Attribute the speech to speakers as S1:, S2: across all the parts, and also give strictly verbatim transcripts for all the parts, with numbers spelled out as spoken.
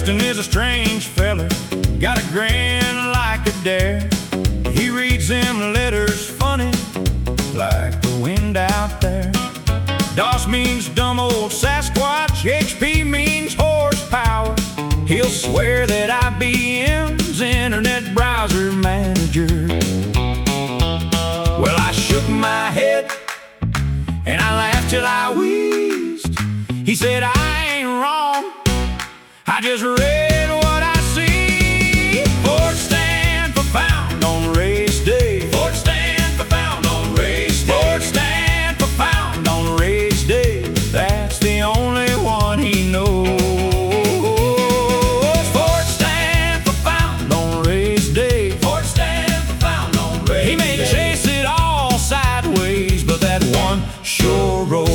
S1: Preston is a strange feller, got a grin like a dare. He reads them letters funny, like the wind out there. DOS means dumb old Sasquatch, H P means horsepower. He'll swear that I B M's internet browser manager. Well, I shook my head and I laughed till I wheezed. He said, I ain't wrong, I just read what I see. Ford stand for found on race day. Ford stand for found on race day. Ford stand for found on race day. That's the only one he knows. Ford stand for found on race day. Ford stand for found on race day. He may chase it all sideways, but that one sure rolls.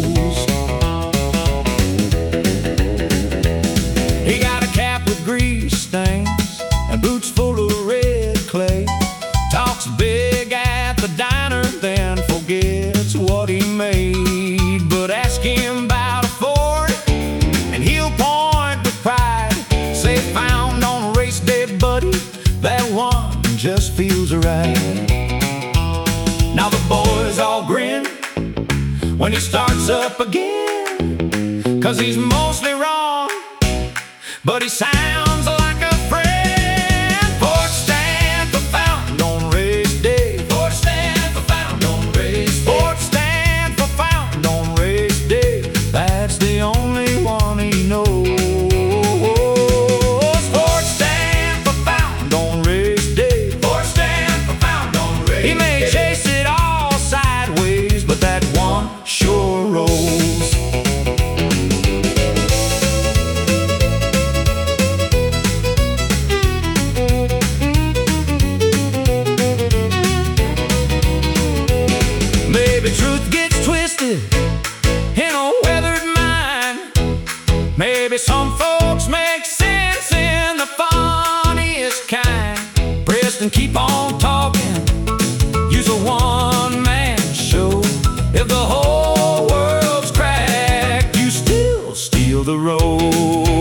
S1: He got a cap with grease stains and boots full of red clay. Talks big at the diner, then forgets what he made. But ask him about a Ford and he'll point with pride. Say, found on race day, buddy, that one just feels right. Now the boys all grin when he starts up again, 'cause he's mostly wrong, but he sounds like a friend. Ford stand for found on race day. Ford stand for found on race day. Ford stand for found on race day. That's the only one he knows. Ford stand for found on race day. Ford stand for found on race day. He may chase it all sideways, but that one sure rolls. Maybe truth gets twisted in a weathered mind. Maybe some folks make sense in the funniest kind. Preston, keep on talking, use a one-man show. If the whole world's cracked, you still steal the road.